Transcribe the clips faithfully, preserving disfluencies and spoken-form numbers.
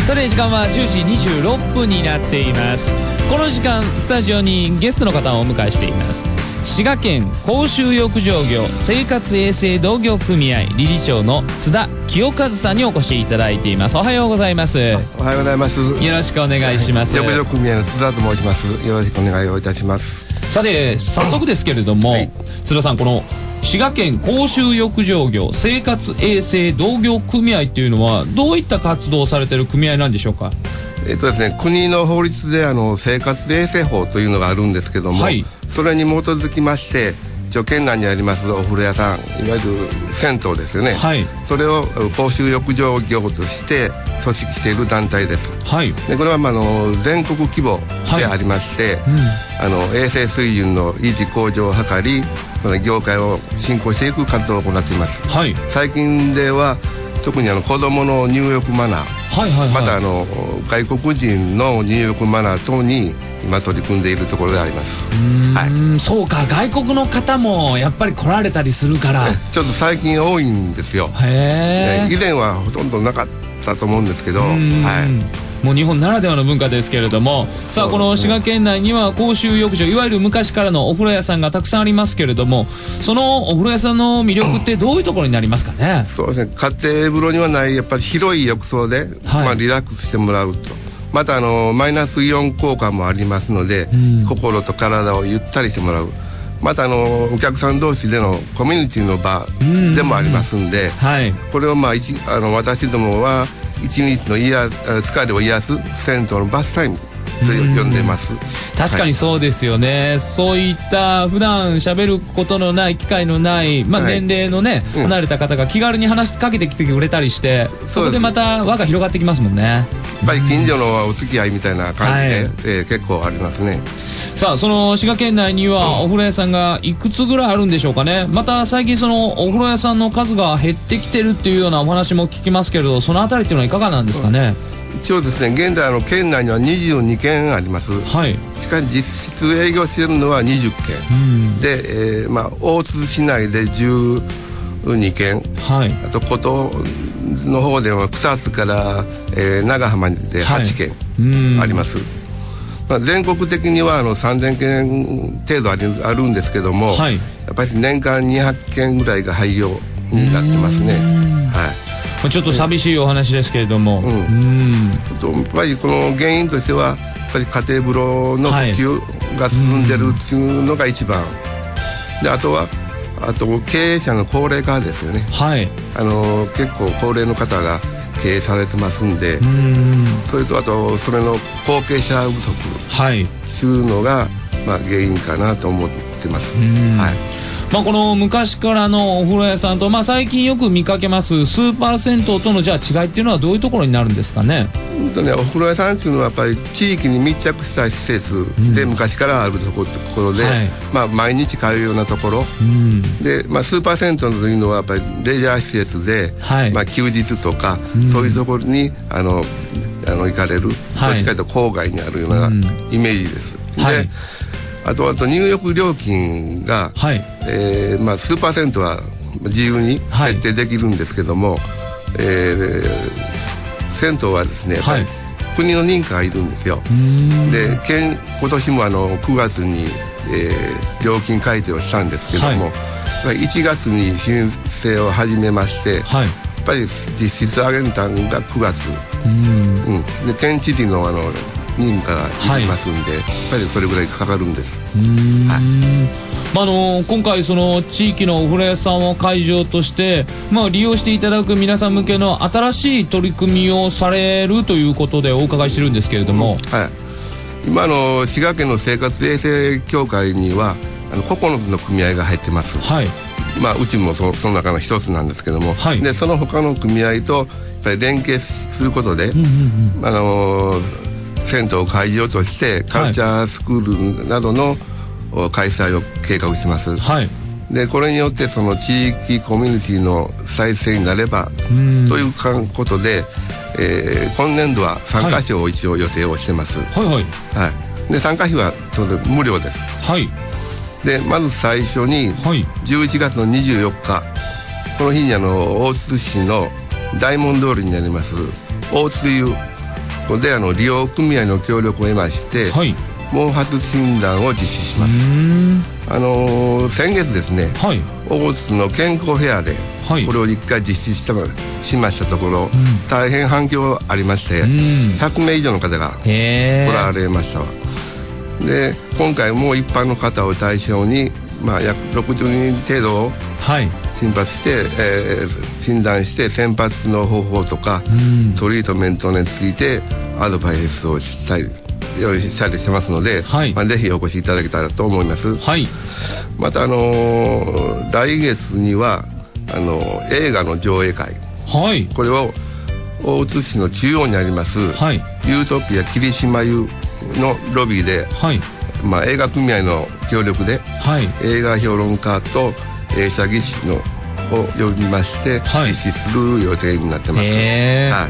さて時間はじゅうじにじゅうろっぷんになっています。この時間スタジオにゲストの方をお迎えしています。滋賀県公衆浴場業生活衛生同業組合理事長の津田清和さんにお越しいただいています。おはようございます。 おはようございます。 よろしくお願いします。 浴場組合の津田と申します。よろしくお願いをいたします。 さて早速ですけれども、はい、津田さん、この滋賀県公衆浴場業生活衛生同業組合っていうのはどういった活動をされている組合なんでしょうか？ えっとですね、国の法律であの生活衛生法というのがあるんですけども、はい、それに基づきまして一応県内にありますお風呂屋さん、いわゆる銭湯ですよね、はい、それを公衆浴場業として組織している団体です、はい、でこれは、まあ、あの全国規模でありまして、はい、うん、あの衛生水準の維持向上を図り業界を振興していく活動を行っています、はい、最近では特にあの子どもの入浴マナー、はいはいはい、またあの外国人の入浴マナー等に今取り組んでいるところであります。 うーん、はい、そうか、外国の方もやっぱり来られたりするからちょっと最近多いんですよ。へー、以前はほとんどなかったと思うんですけど、はい、 もう日本ならではの文化ですけれども、さあこの滋賀県内には公衆浴場、いわゆる昔からのお風呂屋さんがたくさんありますけれども、そのお風呂屋さんの魅力ってどういうところになりますかね？ そうですね、家庭風呂にはないやっぱり広い浴槽で、はい、まあ、リラックスしてもらうと、またあのマイナスイオン効果もありますので、うん、心と体をゆったりしてもらう、またあのお客さん同士でのコミュニティの場でもありますんで、はい、これをまあ一あの私どもは一日の癒疲れを癒す銭湯のバスタイムと呼んでます。 確かにそうですよね、はい、そういった普段喋ることのない機会のない、まあ、年齢のね、はい、離れた方が気軽に話しかけてきてくれたりして、うん、そこでまた輪が広がってきますもんね。やっぱり近所のお付き合いみたいな感じで、はい、えー、結構ありますね。 さあその滋賀県内にはお風呂屋さんがいくつぐらいあるんでしょうかね。また最近そのお風呂屋さんの数が減ってきてるっていうようなお話も聞きますけれど、そのあたりっていうのはいかがなんですかね？ うん、一応ですね、現在あの県内にはにじゅうにけんあります、はい、しかし実質営業しているのはにじゅっけん、うん、で、えーまあ、大津市内でじゅうにけん、はい、あと古東の方では草津から、えー、長浜ではちけんあります、はい、まあ、全国的にはあのさんぜんけん程度ある、あるんですけども、はい、やっぱり年間にひゃっけんぐらいが廃業になってますね。はい、 ちょっと寂しいお話ですけれども、うん、うん、 やっぱりこの原因としてはやっぱり家庭風呂の普及が進んでるっていうのが一番、はい、であとはあと経営者の高齢化ですよね、はい、あの結構高齢の方が経営されてますんで、うん、それとあとそれの後継者不足というのが、まあ、原因かなと思ってます。はい、 まあ、この昔からのお風呂屋さんと、まあ、最近よく見かけますスーパー銭湯とのじゃあ違いっていうのはどういうところになるんですかね？ 本当ね、お風呂屋さんっていうのはやっぱり地域に密着した施設で昔からあるところで、うん、はい、まあ、毎日通うようなところ、うん、で、まあ、スーパー銭湯というのはやっぱりレジャー施設で、はい、まあ、休日とか、うん、そういうところにあのあの行かれる、はい、どっちかというと郊外にあるようなイメージです、うん、で、はい、あとあと入浴料金が、はい、えーまあ、スーパー銭湯は自由に設定できるんですけども、はい、えー銭湯はですね、はい、国の認可がいるんですよ。で県今年もあのくがつに、えー、料金改定をしたんですけども、はい、いちがつに申請を始めまして、はい、やっぱり実質上げたのがくがつ、うん、で県知事のあの認可がいりますんで、はい、やっぱりそれぐらいかかるんです。うーん、はい、 まあ、あの今回その地域のお風呂屋さんを会場として、まあ、利用していただく皆さん向けの新しい取り組みをされるということでお伺いしてるんですけれども、うん、はい、 今の滋賀県の生活衛生協会にはあのここのつの組合が入ってます、はい、まあ、うちも そ, その中の一つなんですけども、はい、でその他の組合とやっぱり連携することで、うんうんうん、あの銭湯を会場としてカルチャースクールなどの開催を計画してます、はい、でこれによってその地域コミュニティの再生になればということで、えー、今年度は参加賞を一応予定をしてます、はいはいはい、で参加費はちょうど無料です、はい、でまず最初にじゅういちがつのにじゅうよっか、この日にあの大津市の大門通りにあります大津湯ここであの利用組合の協力を得まして、はい、毛髪診断を実施します。あのー、先月ですね、はい、大津の健康フェアでこれをいっかい実施したしましたところ、うん、大変反響ありまして、うん、ひゃくめい以上の方が来られましたわ。で今回も一般の方を対象に、まあ、約ろくじゅうにん程度を診察して、はい、えー、診断して先発の方法とか、うん、トリートメントについてアドバイスをしたり用意したりしてますので、はい、まあ、ぜひお越しいただけたらと思います。はい、また、あのー、来月にはあのー、映画の上映会、はい、これを大津市の中央にあります、はい、ユートピア霧島湯のロビーで、はい、まあ、映画組合の協力で、はい、映画評論家と映写技師のを呼びまして、はい、実施する予定になってます。はい、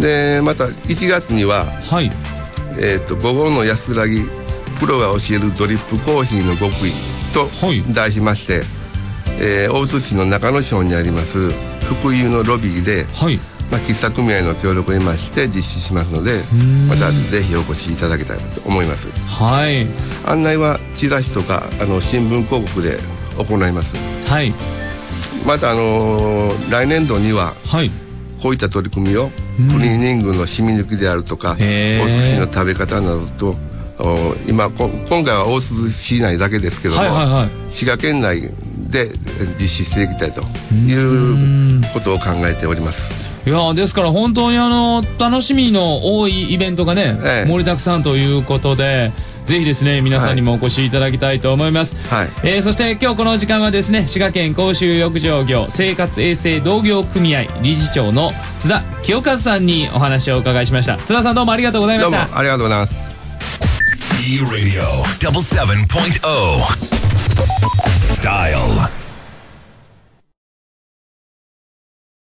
でまたいちがつには、はい、えー、と午後の安らぎプロが教えるドリップコーヒーの極意と題しまして、はい、えー、大津市の中野町にあります福湯のロビーで、はい、まあ、喫茶組合の協力を得まして実施しますので、またぜひお越しいただけたらと思います。はい、案内はチラシとかあの新聞広告で行います。はい、また、あのー、来年度には、はい、こういった取り組みをクリーニングの染み抜きであるとか、お寿司の食べ方などと今こ今回は大津市内だけですけども、はいはいはい、滋賀県内で実施していきたいということを考えております。 いやですから本当にあの楽しみの多いイベントがね、ええ、盛りだくさんということで、ぜひですね皆さんにもお越しいただきたいと思います。はい、えー、そして今日この時間はですね、滋賀県公衆浴場業生活衛生同業組合理事長の津田清和さんにお話をお伺いしました。津田さん、どうもありがとうございました。 どうもありがとうございます。 E ラディオ セブンセブンポイントゼロ Style